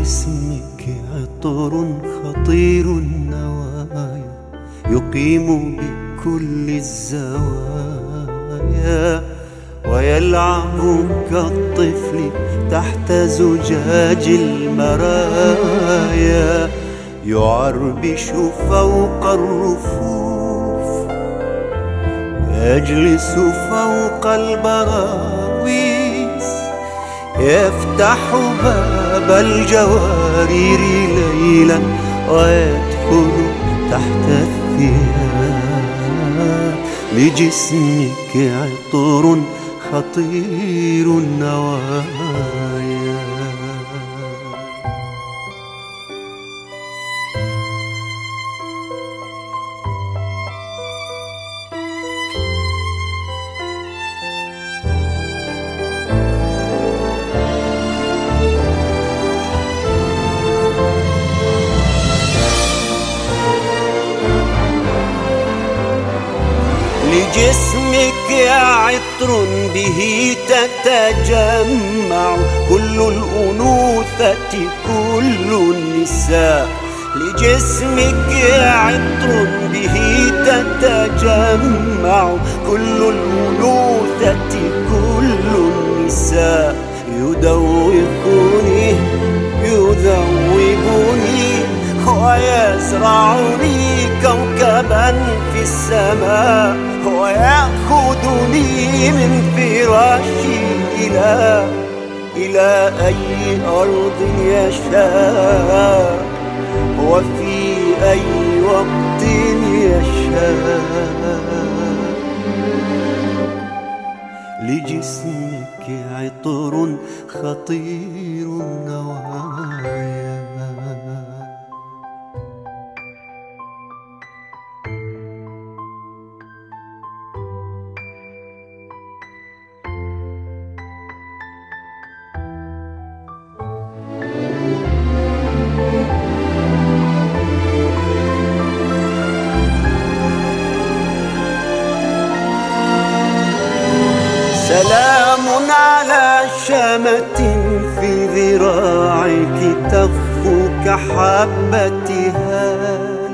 لجسمك عطر خطير النوايا يقيم بكل الزوايا ويلعب كالطفل تحت زجاج المرايا، يعربش فوق الرفوف، يجلس فوق البراويز، يفتح باب الجوارير ليلا ويدخل تحت الثياب. لجسمك عطر خطير النوايا. لجسمك عطر به تتجمع كل الأنوثة كل النساء. لجسمك عطر به تتجمع كل الأنوثة كل النساء. يدوقني يذوبني ويزرعني كوكبا في السماء، ويأخذني من فراشي إلى أي أرض يشاء وفي أي وقت يشاء. لجسمك عطر خطير النوايا. سلام على شمة في ذراعك تخفو كحبة هال.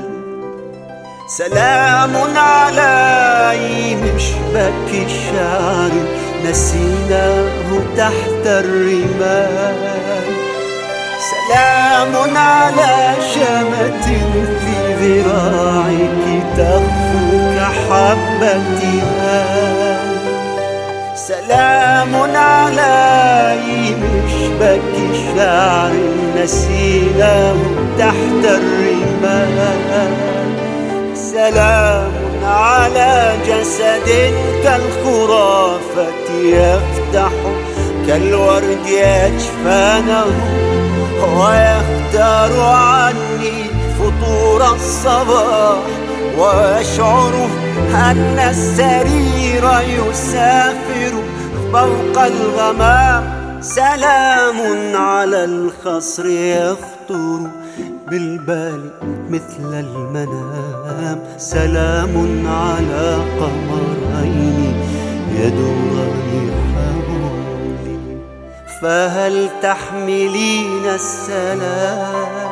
سلام على مشبك الشعر نسيناه تحت الرمال. سلام على شمة في ذراعك تخفو كحبة هال. سلام على مشبك شعر نسيناه تحت الرمال. سلام على جسد كالخرافة يفتح كالورد أجفانه، ويختار عني فطور الصباح، ويشعر أن السرير يسافر فوق الغمام. سلام على الخصر يخطر بالبال مثل المنام. سلام على قمرين يدوران حولي، فهل تحملين السلام؟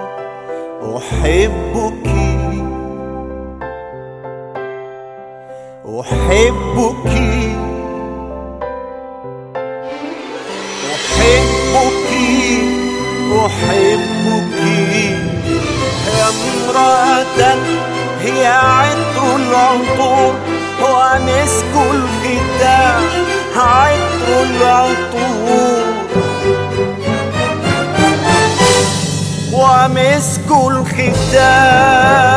أحبك أحبك أحبك أحبك يا امرأة هي عطر العطور ومسك الختام. عطر العطور ومسك الختام.